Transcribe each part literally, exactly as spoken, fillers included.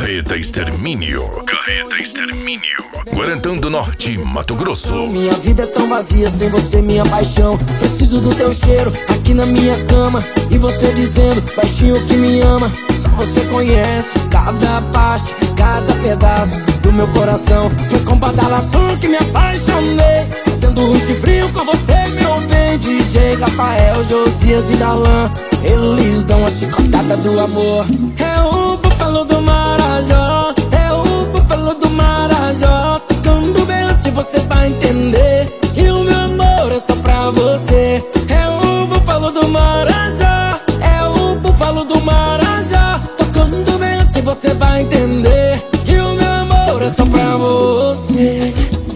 Carreta Extermínio. Carreta Extermínio. Guarantã do Norte, Mato Grosso. Minha vida é tão vazia sem você, minha paixão. Preciso do teu cheiro aqui na minha cama. E você dizendo, baixinho, que me ama. Só você conhece cada parte, cada pedaço do meu coração. Foi com badalação que me apaixonei, fazendo um frio com você, meu bem. D J Rafael, Josias e Dalan, eles dão a chicotada do amor. É o búfalo do Marajó, é o búfalo do Marajó. Tocando bem antes você vai entender que o meu amor é só pra você. É o búfalo do Marajó, é o búfalo do Marajó. Tocando bem antes você vai entender que o meu amor é só pra você.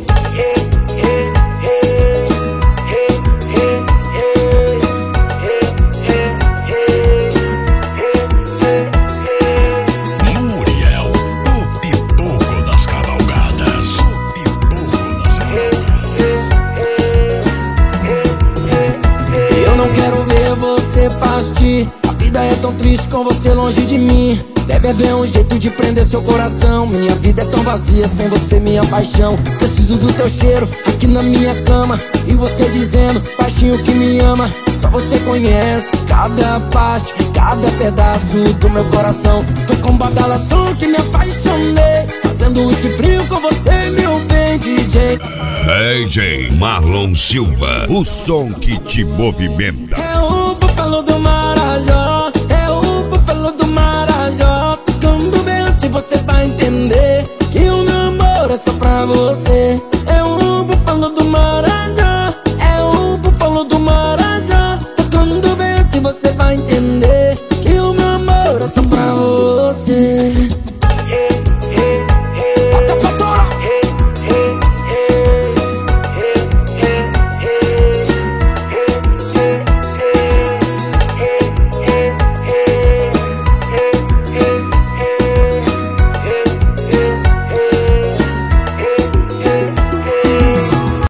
A vida é tão triste com você longe de mim. Deve haver um jeito de prender seu coração. Minha vida é tão vazia sem você, minha paixão. Preciso do teu cheiro aqui na minha cama. E você dizendo, baixinho, que me ama. Só você conhece cada parte, cada pedaço do meu coração. Foi com badalação que me apaixonei, fazendo esse frio com você, meu bem. D J D J Marlon Silva, o som que te movimenta. É o búfalo do Marajó, é o búfalo do Marajó. Tocando bem antes você vai entender